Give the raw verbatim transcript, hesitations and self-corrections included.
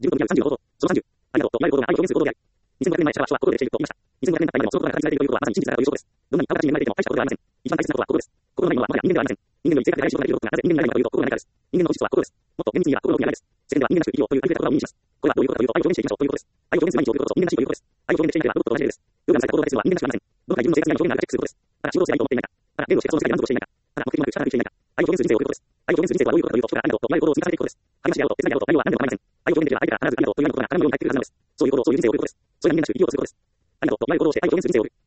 自分のにひゃくさんじゅうのこと、そのさんじゅう、ありがとうと言われることが愛を表現することである。にせんごひゃくねん前、シャワーは心でしていると言いました。にせんごひゃくねん経った今でもそのことが形にされているということはまさに真実であるということです。どんなに顔形に恵まれていても大したことではありません。一番大切なことは心です。心のないものはもはや人間ではありません。人間の生活で大事となっていることがなぜ人間にないのかというと心がないからです。人間の実は心です。もっと厳密に言えば心の奥にはないです。世間では人間らしく生きようというありふれた言葉を意味します。これはどういうことかというと愛を表現していきましょうということです。愛を表現する毎日を送ることこそ人間らしいということです。愛を表現していなければロボットと同じ例です。ヨガのされた行動が必要は人間らしくありません。どのか自分の生活や表現がチェックすることです。ただ仕事をしたいと思っていないか。ただ言語をして活動するだけで満足していないか。ただ目的もなく力ができていないか。愛を表現する人生を送ることです。愛を表現する人生とはどういうことかというと、人からありがとうと言われる行動を積み重ねていくことです。励まし合うと、手伝い合うと愛は何でも構いません。愛を表現できれば相手から必ずありがとうと言われることが頭のように入ってくるはずなのです。そういう行動をそういう人生を送ることです。それが人間らしく生きようとすることです。ありがとうと言われる行動をして愛を表現する人生を送る。